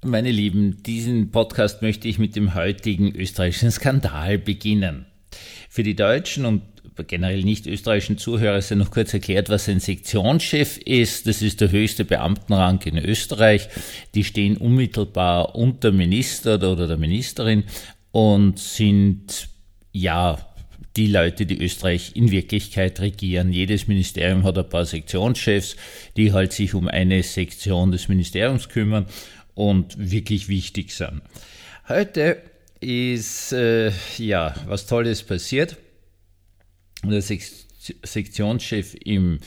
Meine Lieben, diesen Podcast möchte ich mit dem heutigen österreichischen Skandal beginnen. Für die deutschen und generell nicht österreichischen Zuhörer sei noch kurz erklärt, was ein Sektionschef ist. Das ist der höchste Beamtenrang in Österreich. Die stehen unmittelbar unter Minister oder der Ministerin und sind, die Leute, die Österreich in Wirklichkeit regieren. Jedes Ministerium hat ein paar Sektionschefs, die halt sich um eine Sektion des Ministeriums kümmern und wirklich wichtig sind. Heute ist was Tolles passiert. Der Sektionschef im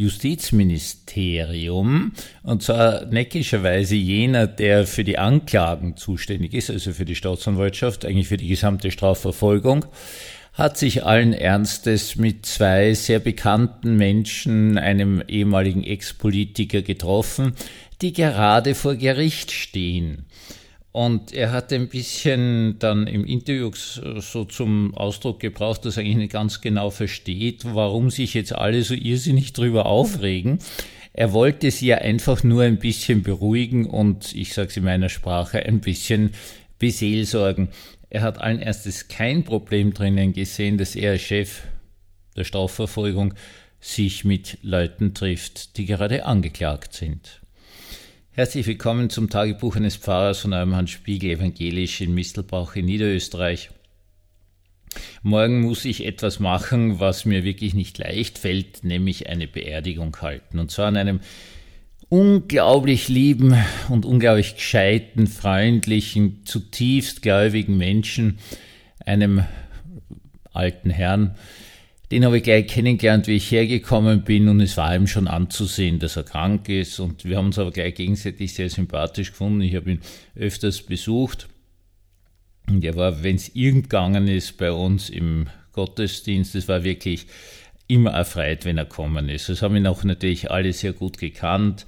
Justizministerium, und zwar neckischerweise jener, der für die Anklagen zuständig ist, also für die Staatsanwaltschaft, eigentlich für die gesamte Strafverfolgung, hat sich allen Ernstes mit zwei sehr bekannten Menschen, einem ehemaligen Ex-Politiker, getroffen, die gerade vor Gericht stehen. Und er hat ein bisschen dann im Interview so zum Ausdruck gebracht, dass er eigentlich nicht ganz genau versteht, warum sich jetzt alle so irrsinnig drüber aufregen. Er wollte sie ja einfach nur ein bisschen beruhigen und, ich sage es in meiner Sprache, ein bisschen beseelsorgen. Er hat allen Ernstes kein Problem drinnen gesehen, dass er als Chef der Strafverfolgung sich mit Leuten trifft, die gerade angeklagt sind. Herzlich willkommen zum Tagebuch eines Pfarrers von eurem Hans Spiegel, evangelisch in Mistelbach in Niederösterreich. Morgen muss ich etwas machen, was mir wirklich nicht leicht fällt, nämlich eine Beerdigung halten. Und zwar an einem unglaublich lieben und unglaublich gescheiten, freundlichen, zutiefst gläubigen Menschen, einem alten Herrn. Den habe ich gleich kennengelernt, wie ich hergekommen bin, und es war ihm schon anzusehen, dass er krank ist, und wir haben uns aber gleich gegenseitig sehr sympathisch gefunden. Ich habe ihn öfters besucht und er war, wenn es irgend gegangen ist, bei uns im Gottesdienst, es war wirklich immer erfreut, wenn er gekommen ist. Das haben ihn auch natürlich alle sehr gut gekannt.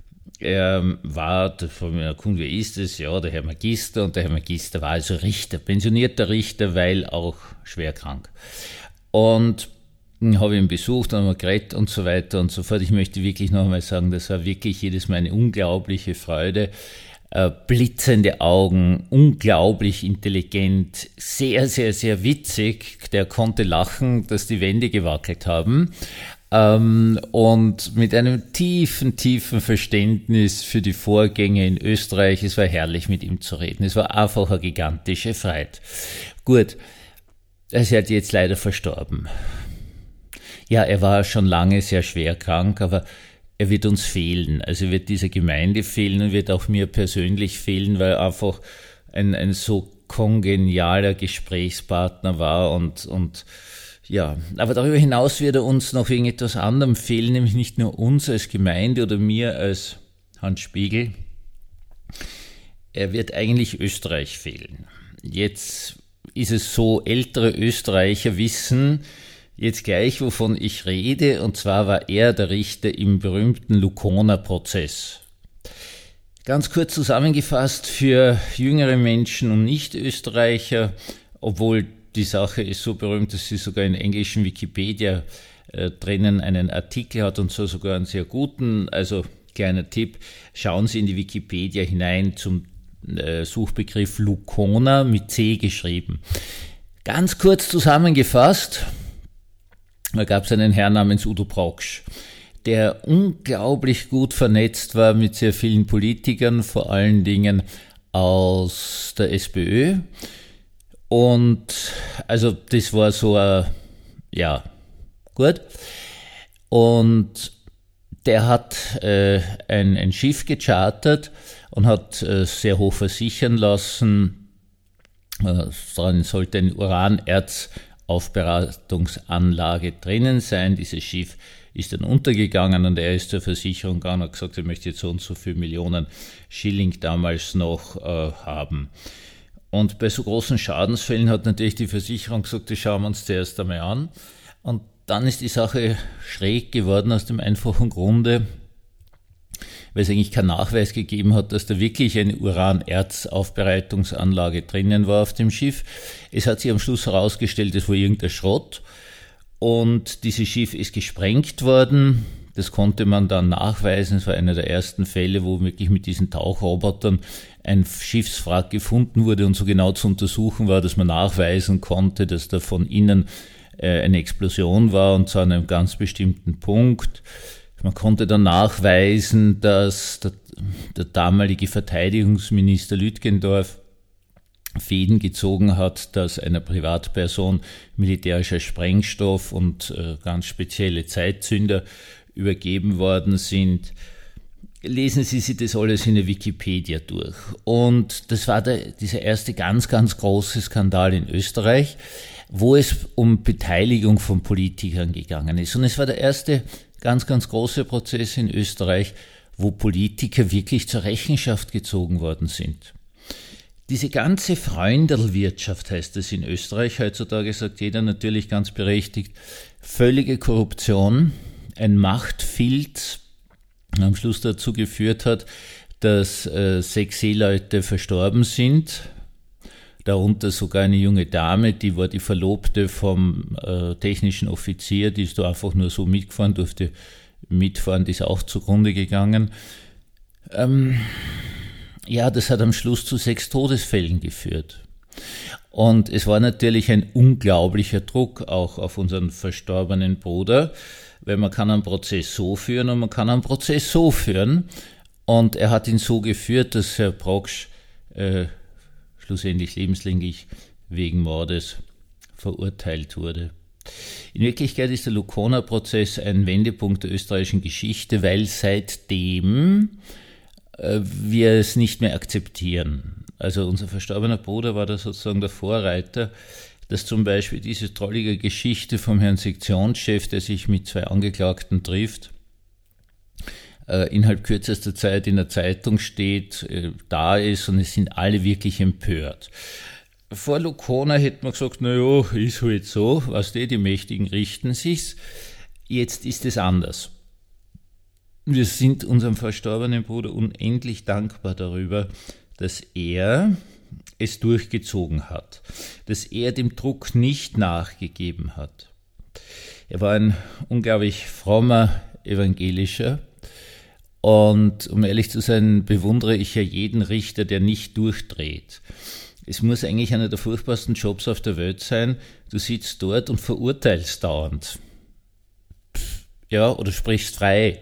Er war, von mir erkundigt, wer ist es? Ja, der Herr Magister, und der Herr Magister war also Richter, pensionierter Richter, weil auch schwer krank. Und habe ihn besucht, haben wir geredet und so weiter und so fort. Ich möchte wirklich noch einmal sagen, das war wirklich jedes Mal eine unglaubliche Freude. Blitzende Augen, unglaublich intelligent, sehr, sehr, sehr witzig. Der konnte lachen, dass die Wände gewackelt haben. Und mit einem tiefen, tiefen Verständnis für die Vorgänge in Österreich. Es war herrlich, mit ihm zu reden. Es war einfach eine gigantische Freude. Gut. Er ist halt jetzt leider verstorben. Ja, er war schon lange sehr schwer krank, aber er wird uns fehlen. Also er wird dieser Gemeinde fehlen und wird auch mir persönlich fehlen, weil er einfach ein so kongenialer Gesprächspartner war und aber darüber hinaus wird er uns noch wegen etwas anderem fehlen, nämlich nicht nur uns als Gemeinde oder mir als Hans Spiegel. Er wird eigentlich Österreich fehlen. Jetzt ist es so, ältere Österreicher wissen jetzt gleich, wovon ich rede, und zwar war er der Richter im berühmten Luconer-Prozess. Ganz kurz zusammengefasst für jüngere Menschen und Nicht-Österreicher, obwohl die Sache ist so berühmt, dass sie sogar in englischen Wikipedia drinnen einen Artikel hat, und so sogar einen sehr guten. Also kleiner Tipp, schauen Sie in die Wikipedia hinein zum Suchbegriff Luconer mit C geschrieben. Ganz kurz zusammengefasst, da gab es einen Herrn namens Udo Proksch, der unglaublich gut vernetzt war mit sehr vielen Politikern, vor allen Dingen aus der SPÖ. Und also das war so gut. Und der hat ein Schiff gechartert und hat sehr hoch versichern lassen, darin sollte eine Uranerzaufbereitungsanlage drinnen sein. Dieses Schiff ist dann untergegangen und er ist zur Versicherung gegangen und hat gesagt, er möchte jetzt so und so viel Millionen Schilling damals noch haben. Und bei so großen Schadensfällen hat natürlich die Versicherung gesagt, das schauen wir uns zuerst einmal an. Und dann ist die Sache schräg geworden aus dem einfachen Grunde, weil es eigentlich keinen Nachweis gegeben hat, dass da wirklich eine Uranerzaufbereitungsanlage drinnen war auf dem Schiff. Es hat sich am Schluss herausgestellt, es war irgendein Schrott und dieses Schiff ist gesprengt worden. Das konnte man dann nachweisen. Es war einer der ersten Fälle, wo wirklich mit diesen Tauchrobotern ein Schiffswrack gefunden wurde und so genau zu untersuchen war, dass man nachweisen konnte, dass da von innen eine Explosion war und zu einem ganz bestimmten Punkt. Man konnte dann nachweisen, dass der damalige Verteidigungsminister Lütgendorf Fäden gezogen hat, dass einer Privatperson militärischer Sprengstoff und ganz spezielle Zeitzünder übergeben worden sind. Lesen Sie sich das alles in der Wikipedia durch. Und das war dieser erste ganz, ganz große Skandal in Österreich, wo es um Beteiligung von Politikern gegangen ist. Und es war der erste ganz, ganz große Prozess in Österreich, wo Politiker wirklich zur Rechenschaft gezogen worden sind. Diese ganze Freundelwirtschaft heißt es in Österreich, heutzutage sagt jeder natürlich ganz berechtigt, völlige Korruption, ein Machtfilz, am Schluss dazu geführt hat, dass 6 Seeleute verstorben sind, darunter sogar eine junge Dame, die war die Verlobte vom technischen Offizier, die ist da einfach nur so mitgefahren, durfte mitfahren, die ist auch zugrunde gegangen. Ja, das hat am Schluss zu 6 Todesfällen geführt. Und es war natürlich ein unglaublicher Druck auch auf unseren verstorbenen Bruder, weil man kann einen Prozess so führen und man kann einen Prozess so führen. Und er hat ihn so geführt, dass Herr Proksch schlussendlich lebenslänglich wegen Mordes verurteilt wurde. In Wirklichkeit ist der Lukona-Prozess ein Wendepunkt der österreichischen Geschichte, weil seitdem wir es nicht mehr akzeptieren. Also unser verstorbener Bruder war da sozusagen der Vorreiter, dass zum Beispiel diese drollige Geschichte vom Herrn Sektionschef, der sich mit 2 Angeklagten trifft, innerhalb kürzester Zeit in der Zeitung steht, da ist und es sind alle wirklich empört. Vor Lukona hätte man gesagt, naja, ist halt so, was die Mächtigen richten sich's. Jetzt ist es anders. Wir sind unserem verstorbenen Bruder unendlich dankbar darüber, dass er es durchgezogen hat, dass er dem Druck nicht nachgegeben hat. Er war ein unglaublich frommer Evangelischer und um ehrlich zu sein, bewundere ich ja jeden Richter, der nicht durchdreht. Es muss eigentlich einer der furchtbarsten Jobs auf der Welt sein. Du sitzt dort und verurteilst dauernd. Ja, oder sprichst frei.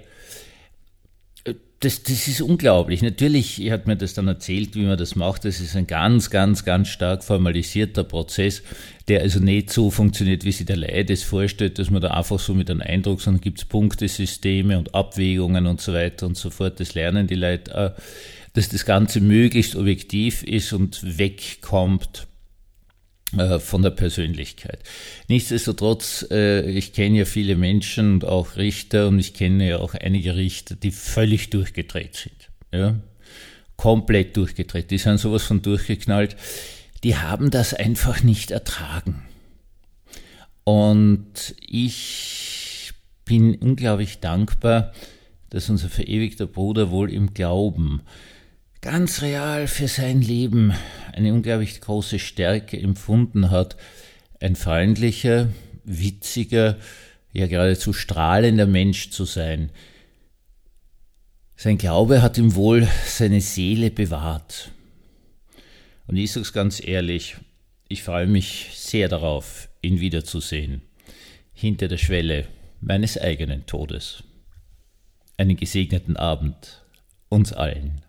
Das ist unglaublich. Natürlich, er hat mir das dann erzählt, wie man das macht. Das ist ein ganz, ganz, ganz stark formalisierter Prozess, der also nicht so funktioniert, wie sich der Laie das vorstellt, dass man da einfach so mit einem Eindruck, sondern gibt es Punktesysteme und Abwägungen und so weiter und so fort. Das lernen die Leute auch, dass das Ganze möglichst objektiv ist und wegkommt von der Persönlichkeit. Nichtsdestotrotz, ich kenne ja viele Menschen und auch Richter und ich kenne ja auch einige Richter, die völlig durchgedreht sind. Ja? Komplett durchgedreht. Die sind sowas von durchgeknallt. Die haben das einfach nicht ertragen. Und ich bin unglaublich dankbar, dass unser verewigter Bruder wohl im Glauben ganz real für sein Leben eine unglaublich große Stärke empfunden hat, ein freundlicher, witziger, ja geradezu strahlender Mensch zu sein. Sein Glaube hat ihm wohl seine Seele bewahrt. Und ich sage es ganz ehrlich, ich freue mich sehr darauf, ihn wiederzusehen, hinter der Schwelle meines eigenen Todes. Einen gesegneten Abend uns allen.